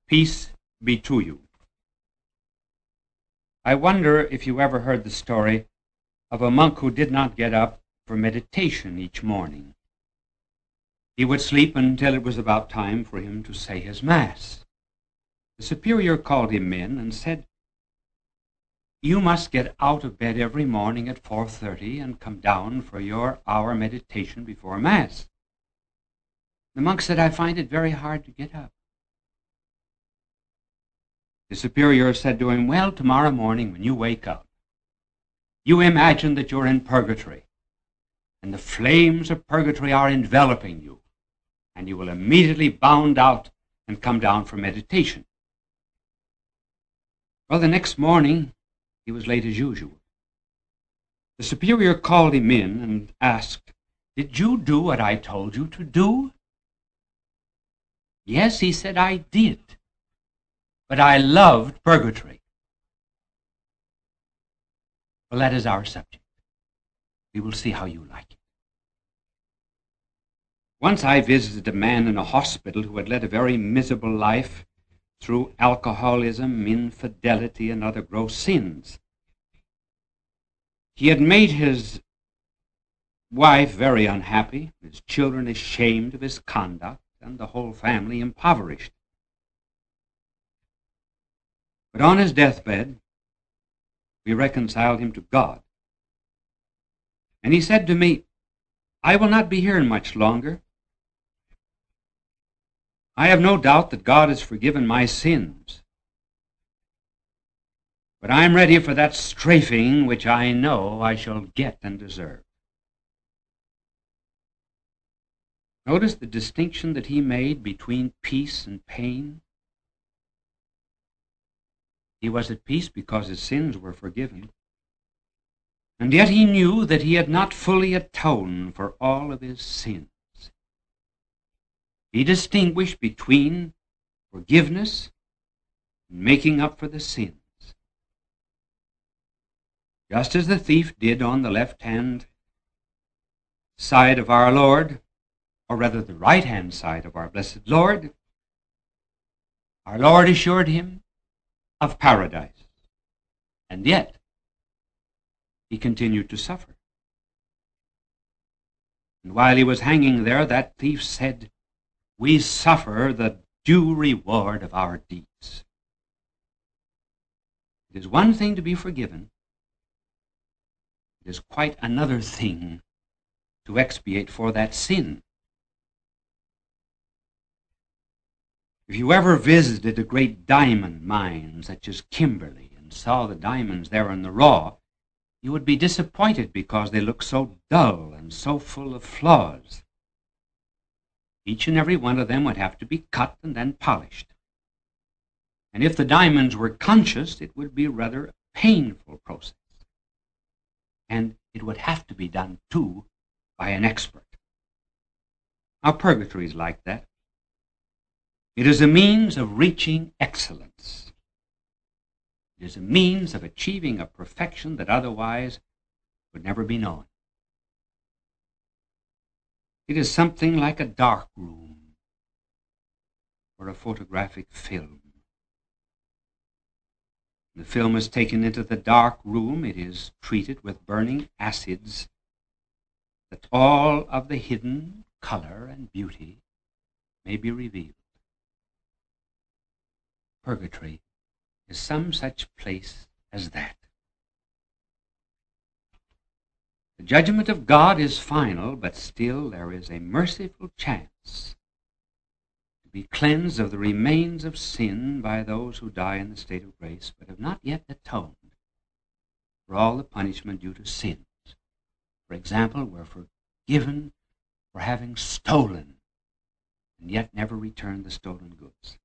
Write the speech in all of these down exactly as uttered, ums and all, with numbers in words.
Peace be to you. I wonder if you ever heard the story of a monk who did not get up for meditation each morning. He would sleep until it was about time for him to say his Mass. The superior called him in and said, "You must get out of bed every morning at four thirty and come down for your hour meditation before Mass." The monk said, "I find it very hard to get up." The superior said to him, "Well, tomorrow morning when you wake up, you imagine that you're in purgatory, and the flames of purgatory are enveloping you, and you will immediately bound out and come down for meditation." Well, the next morning, he was late as usual. The superior called him in and asked, "Did you do what I told you to do?" "Yes," he said, "I did. But I loved purgatory." Well, that is our subject. We will see how you like it. Once I visited a man in a hospital who had led a very miserable life through alcoholism, infidelity, and other gross sins. He had made his wife very unhappy, his children ashamed of his conduct, and the whole family impoverished. But on his deathbed, we reconciled him to God. And he said to me, "I will not be here much longer. I have no doubt that God has forgiven my sins. But I am ready for that strafing which I know I shall get and deserve." Notice the distinction that he made between peace and pain. He was at peace because his sins were forgiven. And yet he knew that he had not fully atoned for all of his sins. He distinguished between forgiveness and making up for the sins. Just as the thief did on the left-hand side of our Lord, or rather the right-hand side of our blessed Lord, our Lord assured him of paradise. And yet, he continued to suffer. And while he was hanging there, that thief said, "We suffer the due reward of our deeds." It is one thing to be forgiven. It is quite another thing to expiate for that sin. If you ever visited a great diamond mine, such as Kimberley, and saw the diamonds there in the raw, you would be disappointed because they look so dull and so full of flaws. Each and every one of them would have to be cut and then polished. And if the diamonds were conscious, it would be rather a painful process. And it would have to be done, too, by an expert. Our purgatory is like that. It is a means of reaching excellence. It is a means of achieving a perfection that otherwise would never be known. It is something like a dark room or a photographic film. The film is taken into the dark room. It is treated with burning acids that all of the hidden color and beauty may be revealed. Purgatory is some such place as that. The judgment of God is final, but still there is a merciful chance to be cleansed of the remains of sin by those who die in the state of grace, but have not yet atoned for all the punishment due to sins. For example, we're forgiven for having stolen and yet never returned the stolen goods.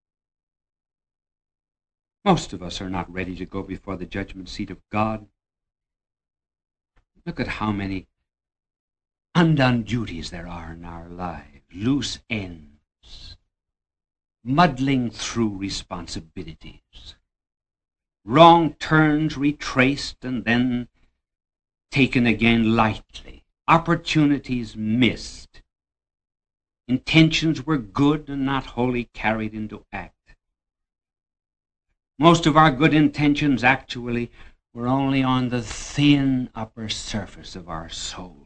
Most of us are not ready to go before the judgment seat of God. Look at how many undone duties there are in our lives, loose ends, muddling through responsibilities, wrong turns retraced and then taken again lightly, opportunities missed, intentions were good and not wholly carried into act. Most of our good intentions actually were only on the thin upper surface of our soul.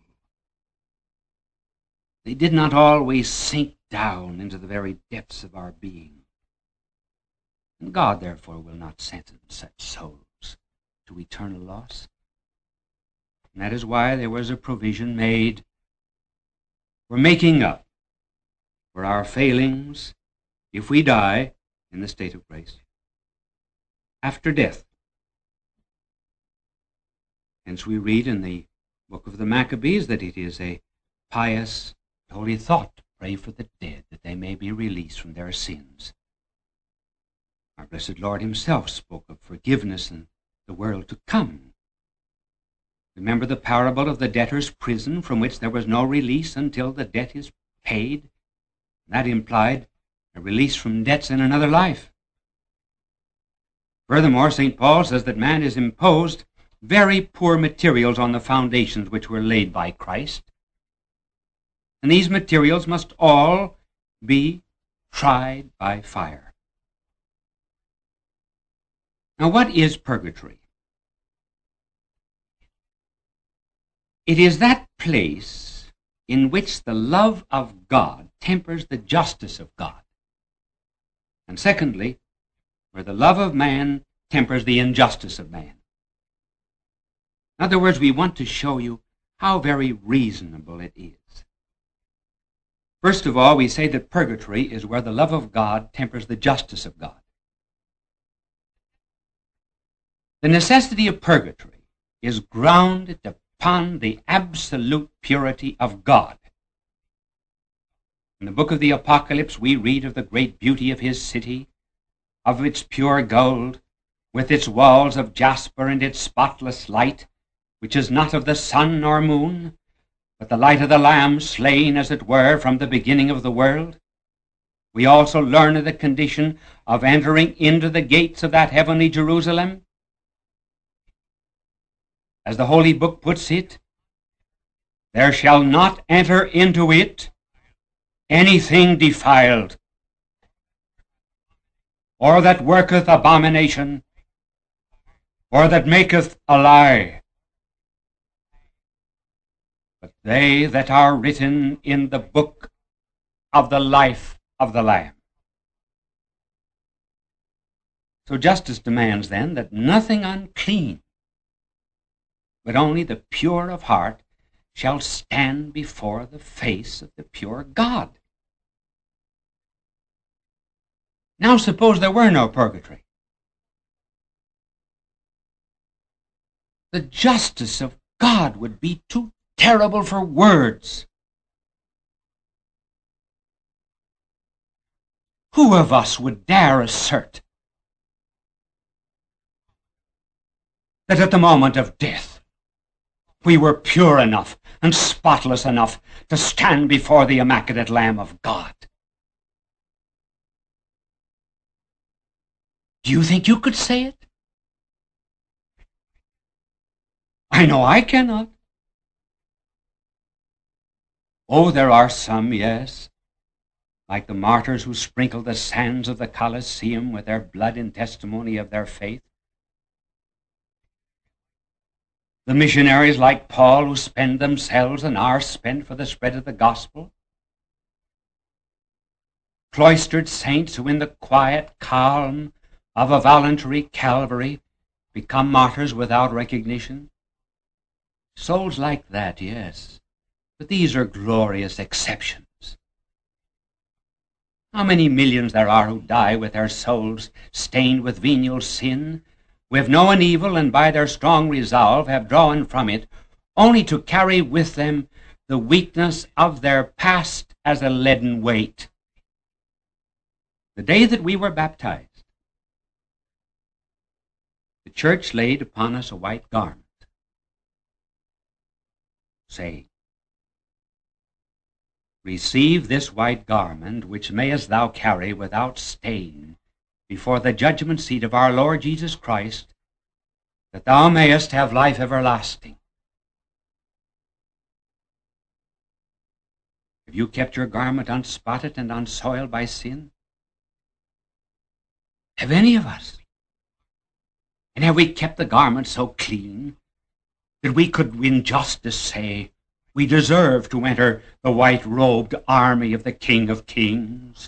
They did not always sink down into the very depths of our being. And God, therefore, will not sentence such souls to eternal loss. And that is why there was a provision made for making up for our failings if we die in the state of grace after death. Hence we read in the book of the Maccabees that it is a pious, holy thought to pray for the dead, that they may be released from their sins. Our blessed Lord himself spoke of forgiveness in the world to come. Remember the parable of the debtor's prison, from which there was no release until the debt is paid? That implied a release from debts in another life. Furthermore, Saint Paul says that man is imposed very poor materials on the foundations which were laid by Christ. And these materials must all be tried by fire. Now, what is purgatory? It is that place in which the love of God tempers the justice of God. And secondly, where the love of man tempers the injustice of man. In other words, we want to show you how very reasonable it is. First of all, we say that purgatory is where the love of God tempers the justice of God. The necessity of purgatory is grounded upon the absolute purity of God. In the book of the Apocalypse, we read of the great beauty of his city, of its pure gold, with its walls of jasper and its spotless light, which is not of the sun nor moon, but the light of the Lamb, slain, as it were, from the beginning of the world. We also learn of the condition of entering into the gates of that heavenly Jerusalem. As the Holy Book puts it, there shall not enter into it anything defiled, or that worketh abomination, or that maketh a lie, but they that are written in the book of the life of the Lamb. So justice demands then that nothing unclean, but only the pure of heart, shall stand before the face of the pure God. Now suppose there were no purgatory. The justice of God would be too terrible for words. Who of us would dare assert that at the moment of death we were pure enough and spotless enough to stand before the immaculate Lamb of God? Do you think you could say it? I know I cannot. Oh, there are some, yes, like the martyrs who sprinkle the sands of the Colosseum with their blood in testimony of their faith. The missionaries like Paul who spend themselves and are spent for the spread of the gospel. Cloistered saints who in the quiet calm of a voluntary Calvary become martyrs without recognition. Souls like that, yes, but these are glorious exceptions. How many millions there are who die with their souls stained with venial sin, who have known evil and by their strong resolve have drawn from it, only to carry with them the weakness of their past as a leaden weight. The day that we were baptized, the church laid upon us a white garment, saying, "Receive this white garment, which mayest thou carry without stain before the judgment seat of our Lord Jesus Christ, that thou mayest have life everlasting." Have you kept your garment unspotted and unsoiled by sin? Have any of us And have we kept the garment so clean that we could in justice say we deserve to enter the white-robed army of the King of Kings?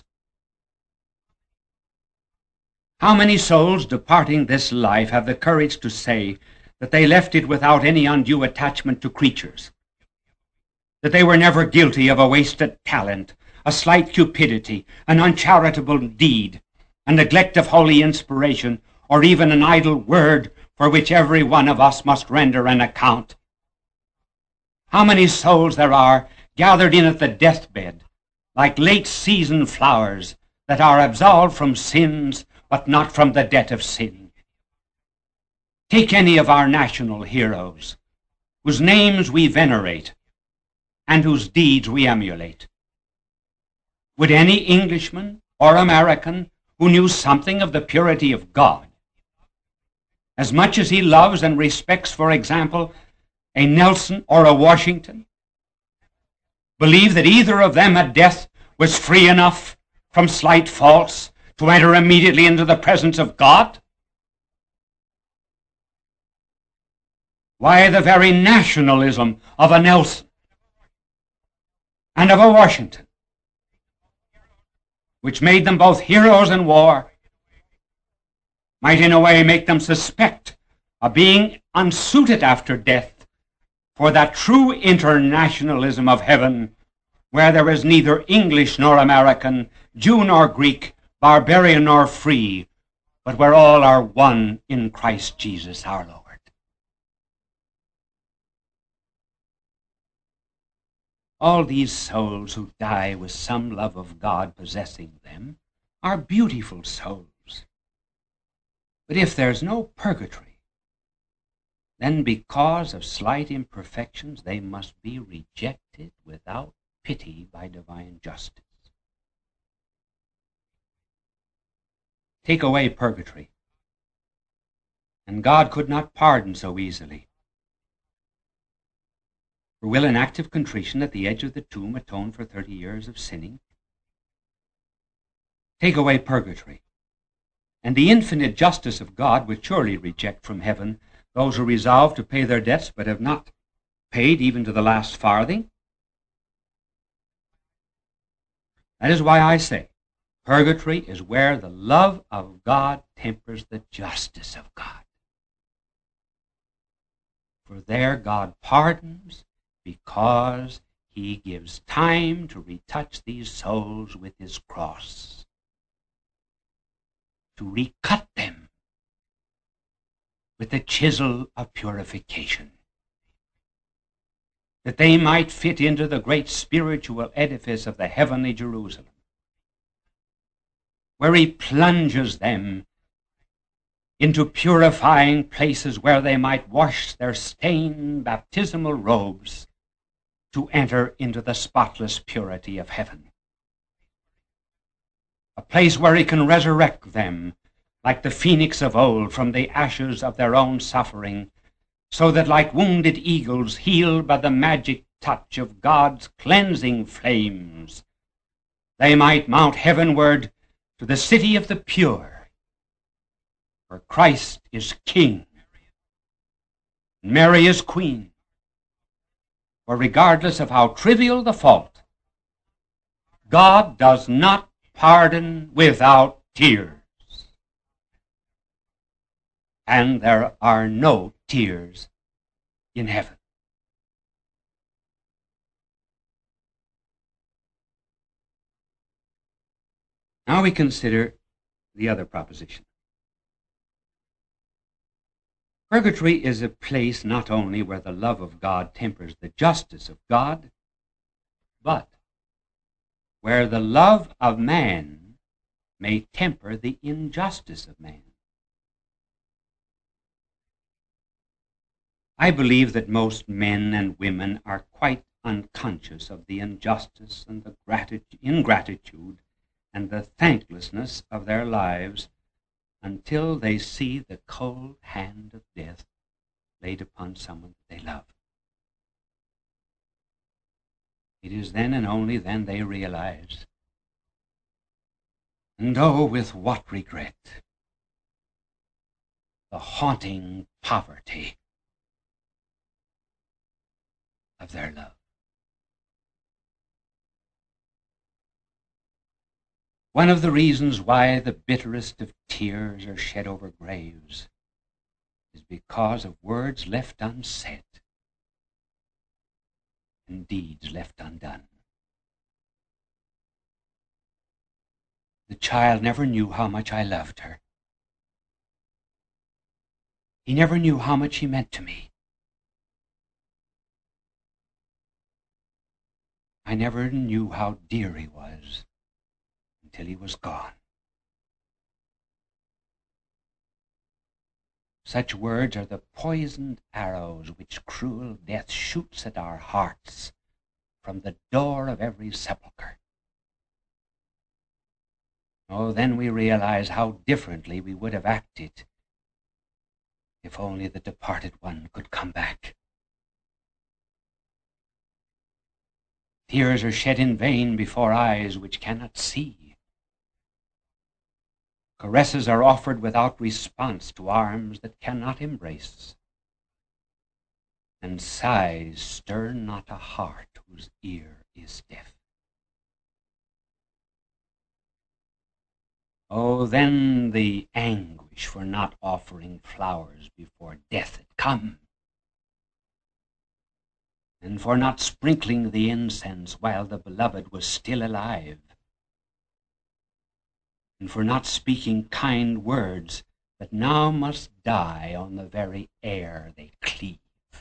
How many souls departing this life have the courage to say that they left it without any undue attachment to creatures, that they were never guilty of a wasted talent, a slight cupidity, an uncharitable deed, a neglect of holy inspiration, or even an idle word for which every one of us must render an account? How many souls there are gathered in at the deathbed, like late-season flowers, that are absolved from sins, but not from the debt of sin. Take any of our national heroes, whose names we venerate, and whose deeds we emulate. Would any Englishman or American who knew something of the purity of God, as much as he loves and respects, for example, a Nelson or a Washington, believe that either of them at death was free enough from slight faults to enter immediately into the presence of God? Why, the very nationalism of a Nelson and of a Washington, which made them both heroes in war, might in a way make them suspect of being unsuited after death for that true internationalism of heaven, where there is neither English nor American, Jew nor Greek, barbarian nor free, but where all are one in Christ Jesus our Lord. All these souls who die with some love of God possessing them are beautiful souls. But if there's no purgatory, then because of slight imperfections they must be rejected without pity by divine justice. Take away purgatory, and God could not pardon so easily. For will an act of contrition at the edge of the tomb atone for thirty years of sinning? Take away purgatory, and the infinite justice of God would surely reject from heaven those who resolve to pay their debts but have not paid even to the last farthing. That is why I say, purgatory is where the love of God tempers the justice of God. For there God pardons because he gives time to retouch these souls with his cross, to recut them with the chisel of purification, that they might fit into the great spiritual edifice of the heavenly Jerusalem, where he plunges them into purifying places where they might wash their stained baptismal robes to enter into the spotless purity of heaven. A place where he can resurrect them like the phoenix of old from the ashes of their own suffering, so that like wounded eagles healed by the magic touch of God's cleansing flames, they might mount heavenward to the city of the pure, where Christ is King, and Mary is Queen, where regardless of how trivial the fault, God does not pardon without tears. And there are no tears in heaven. Now we consider the other proposition. Purgatory is a place not only where the love of God tempers the justice of God, but where the love of man may temper the injustice of man. I believe that most men and women are quite unconscious of the injustice and the gratitude, ingratitude and the thanklessness of their lives until they see the cold hand of death laid upon someone they love. It is then and only then they realize, and oh, with what regret, the haunting poverty of their love. One of the reasons why the bitterest of tears are shed over graves is because of words left unsaid and deeds left undone. The child never knew how much I loved her. He never knew how much he meant to me. I never knew how dear he was until he was gone. Such words are the poisoned arrows which cruel death shoots at our hearts from the door of every sepulchre. Oh, then we realize how differently we would have acted if only the departed one could come back. Tears are shed in vain before eyes which cannot see. Caresses are offered without response to arms that cannot embrace. And sighs stir not a heart whose ear is deaf. Oh, then the anguish for not offering flowers before death had come, and for not sprinkling the incense while the beloved was still alive, and for not speaking kind words that now must die on the very air they cleave.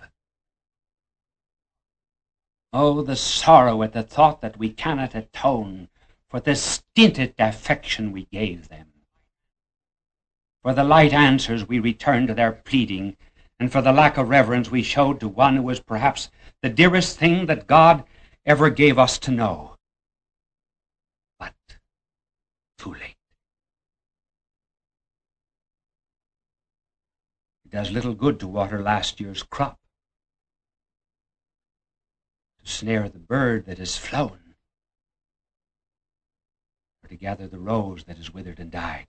Oh, the sorrow at the thought that we cannot atone for the stinted affection we gave them, for the light answers we returned to their pleading, and for the lack of reverence we showed to one who was perhaps the dearest thing that God ever gave us to know. But too late. It does little good to water last year's crop, to snare the bird that has flown, or to gather the rose that is withered and died.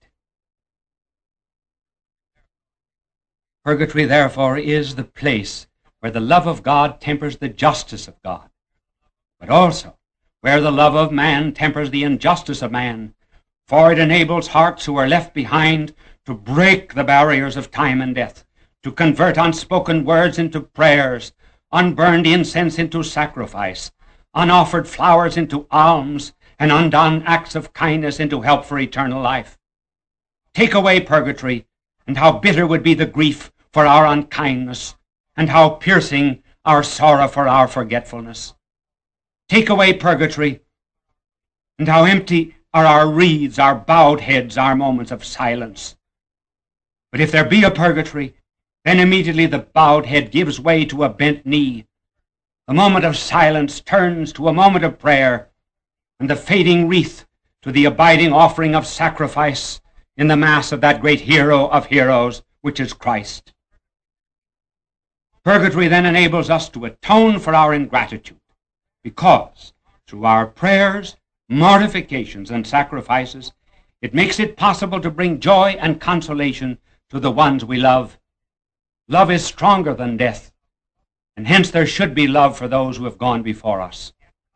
Purgatory, therefore, is the place where the love of God tempers the justice of God, but also where the love of man tempers the injustice of man, for it enables hearts who are left behind to break the barriers of time and death, to convert unspoken words into prayers, unburned incense into sacrifice, unoffered flowers into alms, and undone acts of kindness into help for eternal life. Take away purgatory, and how bitter would be the grief for our unkindness, and how piercing our sorrow for our forgetfulness. Take away purgatory, and how empty are our wreaths, our bowed heads, our moments of silence. But if there be a purgatory, then immediately the bowed head gives way to a bent knee. The moment of silence turns to a moment of prayer, and the fading wreath to the abiding offering of sacrifice in the Mass of that great hero of heroes, which is Christ. Purgatory then enables us to atone for our ingratitude, because through our prayers, mortifications, and sacrifices, it makes it possible to bring joy and consolation to the ones we love. Love is stronger than death, and hence there should be love for those who have gone before us.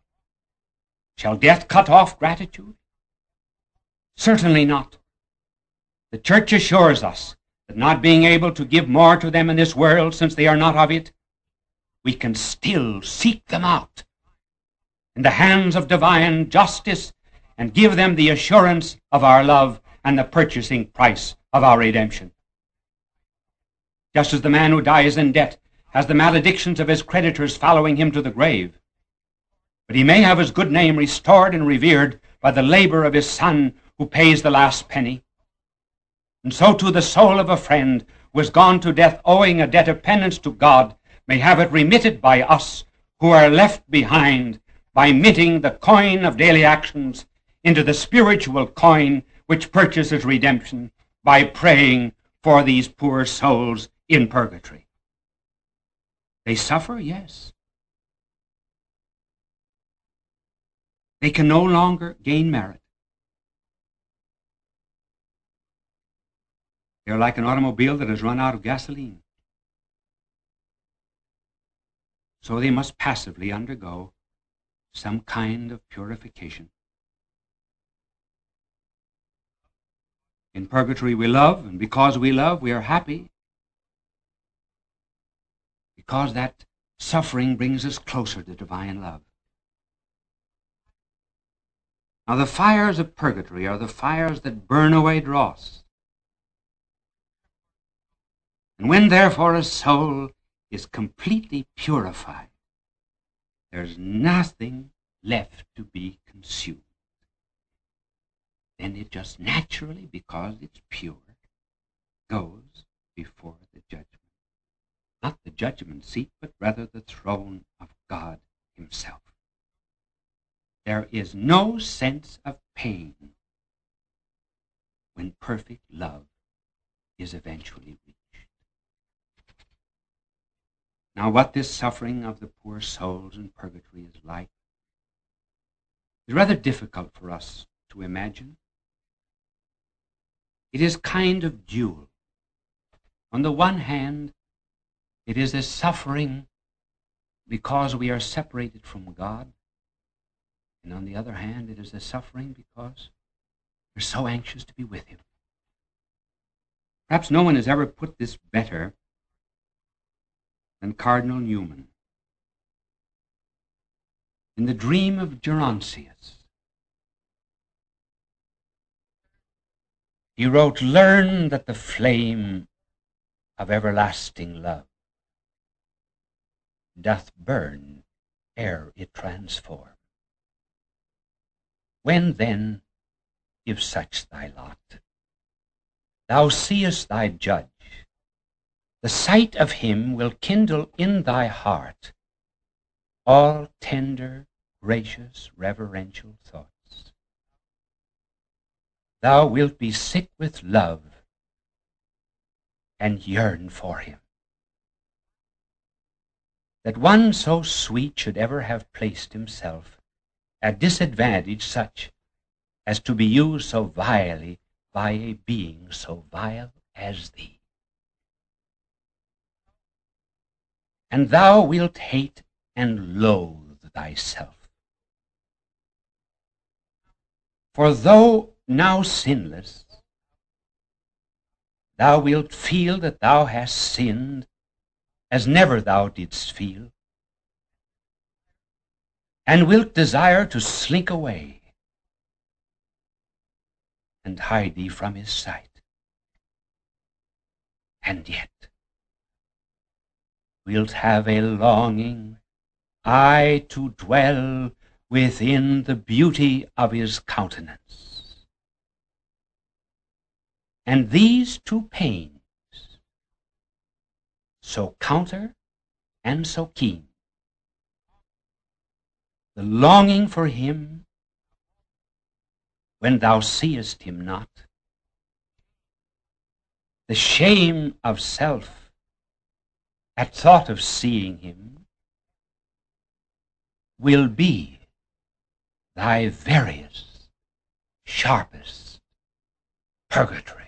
Shall death cut off gratitude? Certainly not. The Church assures us that not being able to give more to them in this world, since they are not of it, we can still seek them out in the hands of divine justice and give them the assurance of our love and the purchasing price of our redemption. Just as the man who dies in debt has the maledictions of his creditors following him to the grave, but he may have his good name restored and revered by the labor of his son who pays the last penny. And so too the soul of a friend who has gone to death owing a debt of penance to God may have it remitted by us who are left behind by mitting the coin of daily actions into the spiritual coin which purchases redemption by praying for these poor souls in purgatory. They suffer, yes. They can no longer gain merit. They are like an automobile that has run out of gasoline. So they must passively undergo some kind of purification. In purgatory we love, and because we love, we are happy. Because that suffering brings us closer to divine love. Now the fires of purgatory are the fires that burn away dross. And when therefore a soul is completely purified, there's nothing left to be consumed. Then it just naturally, because it's pure, goes before the judgment. Not the judgment seat, but rather the throne of God himself. There is no sense of pain when perfect love is eventually reached. Now, what this suffering of the poor souls in purgatory is like is rather difficult for us to imagine. It is kind of dual. On the one hand, it is a suffering because we are separated from God. And on the other hand, it is a suffering because we're so anxious to be with him. Perhaps no one has ever put this better than Cardinal Newman. In the Dream of Gerontius, he wrote, "Learn that the flame of everlasting love doth burn ere it transform. When then, if such thy lot, thou seest thy judge, the sight of him will kindle in thy heart all tender, gracious, reverential thoughts. Thou wilt be sick with love and yearn for him. That one so sweet should ever have placed himself at disadvantage such as to be used so vilely by a being so vile as thee. And thou wilt hate and loathe thyself. For though now sinless, thou wilt feel that thou hast sinned as never thou didst feel, and wilt desire to slink away and hide thee from his sight. And yet wilt have a longing, aye, to dwell within the beauty of his countenance. And these two pains, so counter and so keen, the longing for him when thou seest him not, the shame of self at thought of seeing him, will be thy veriest, sharpest purgatory.